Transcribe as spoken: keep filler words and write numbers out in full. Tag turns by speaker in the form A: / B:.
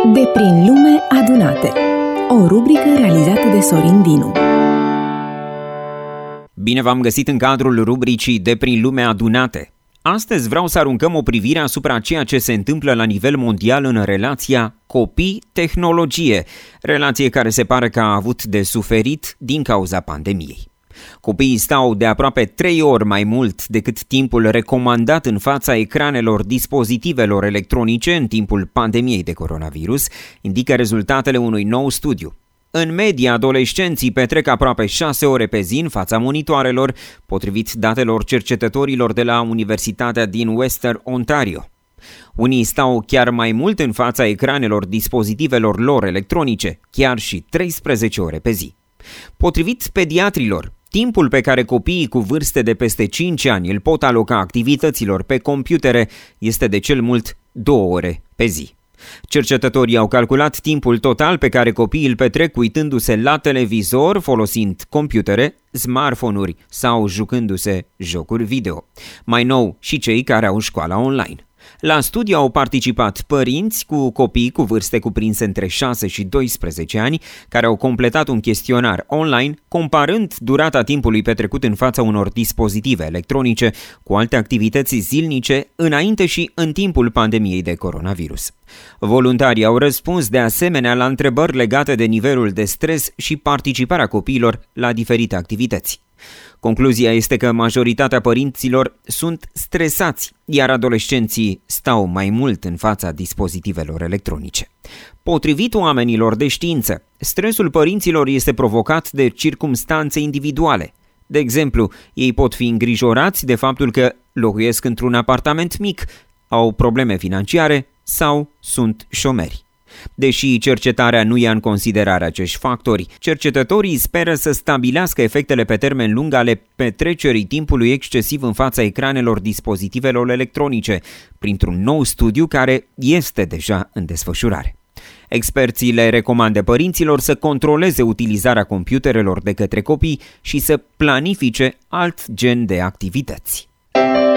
A: De prin lume adunate. O rubrică realizată de Sorin Dinu.
B: Bine v-am găsit în cadrul rubricii De prin lume adunate. Astăzi vreau să aruncăm o privire asupra ceea ce se întâmplă la nivel mondial în relația copii-tehnologie, relație care se pare că a avut de suferit din cauza pandemiei. Copiii stau de aproape trei ori mai mult decât timpul recomandat în fața ecranelor dispozitivelor electronice în timpul pandemiei de coronavirus, indică rezultatele unui nou studiu. În medie, adolescenții petrec aproape șase ore pe zi în fața monitoarelor, potrivit datelor cercetătorilor de la Universitatea din Western Ontario. Unii stau chiar mai mult în fața ecranelor dispozitivelor lor electronice, chiar și treisprezece ore pe zi. Potrivit pediatrilor, timpul pe care copiii cu vârste de peste cinci ani îl pot aloca activităților pe computere este de cel mult două ore pe zi. Cercetătorii au calculat timpul total pe care copiii îl petrec uitându-se la televizor, folosind computere, smartphone-uri sau jucându-se jocuri video. Mai nou, și cei care au școala online. La studiu au participat părinți cu copii cu vârste cuprinse între șase și doisprezece ani, care au completat un chestionar online, comparând durata timpului petrecut în fața unor dispozitive electronice cu alte activități zilnice înainte și în timpul pandemiei de coronavirus. Voluntarii au răspuns de asemenea la întrebări legate de nivelul de stres și participarea copiilor la diferite activități. Concluzia este că majoritatea părinților sunt stresați, iar adolescenții stau mai mult în fața dispozitivelor electronice. Potrivit oamenilor de știință, stresul părinților este provocat de circumstanțe individuale. De exemplu, ei pot fi îngrijorați de faptul că locuiesc într-un apartament mic, au probleme financiare sau sunt șomeri. Deși cercetarea nu ia în considerare acești factori, cercetătorii speră să stabilească efectele pe termen lung ale petrecerii timpului excesiv în fața ecranelor dispozitivelor electronice, printr-un nou studiu care este deja în desfășurare. Experții le recomandă părinților să controleze utilizarea computerelor de către copii și să planifice alt gen de activități.